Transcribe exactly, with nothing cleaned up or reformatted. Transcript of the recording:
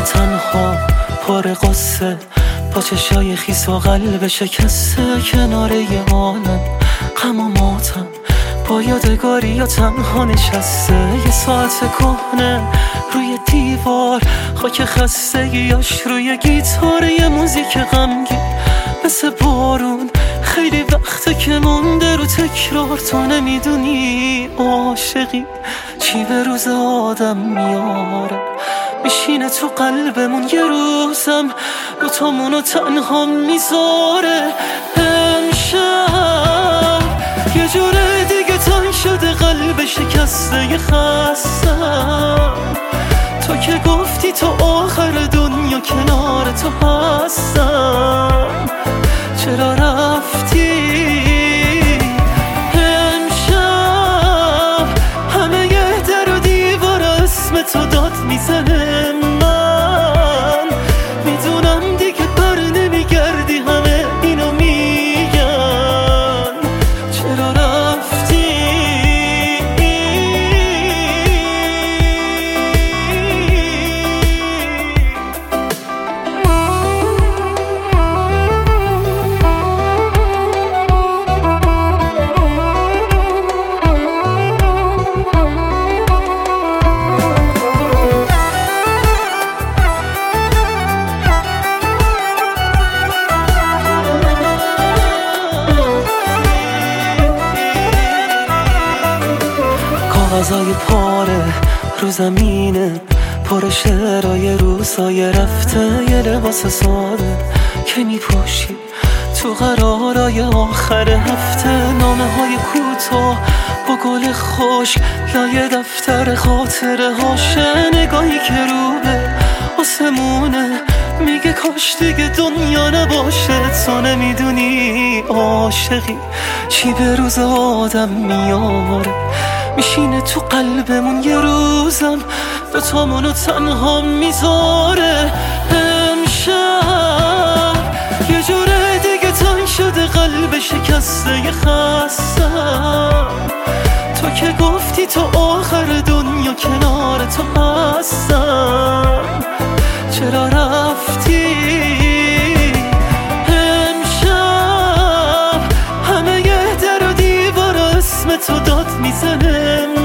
تنها پر قصه، با چشای خیس و قلب شکسته، کنار یه عالم غم و ماتم، با یادگاری یا تنها نشسته. یه ساعت کهنه روی دیوار، خاک خستگیاش روی گیتار، یه موزیک غمگین مثل بارون، خیلی وقته که مونده رو تکرار. تو نمیدونی عاشقی چی به روز آدم میاره، میشینه تو قلبمون یه روزم دوتامونو تنها میذاره. امشب یه جوره دیگه تنگ شده قلب شکسته یه خستم، تو که گفتی تو آخر دنیا کنار تو هستم، چرا رفتی؟ امشب همه یه در و دیوار اسم تو داد میزنه، من میدونم دیگه بر نمیگردی، همه اینو میگن، چرا رفتی؟ کاغذای پاره رو زمینه، پر شعرهای روزای رفته، یه لباس ساده که میپوشی تو قرارای آخر هفته. نامه های کوتاه با گل خوش لای دفتر خاطره هاشه، نگاهی که رو به آسمونه میگه کاش دیگه دنیا نباشه. تو نمیدونی عاشقی چی به روز آدم میاره، میشینه تو قلبمون یه روزم دوتامونو تنها میذاره. امشب یه جوره دیگه تنگ شده قلب شکسته یه خستم، تو که گفتی تو آخر دنیا کنار تو هستم، چرا رفتی؟ امشب همه یه در و دیوار اسم تو داد میزنه،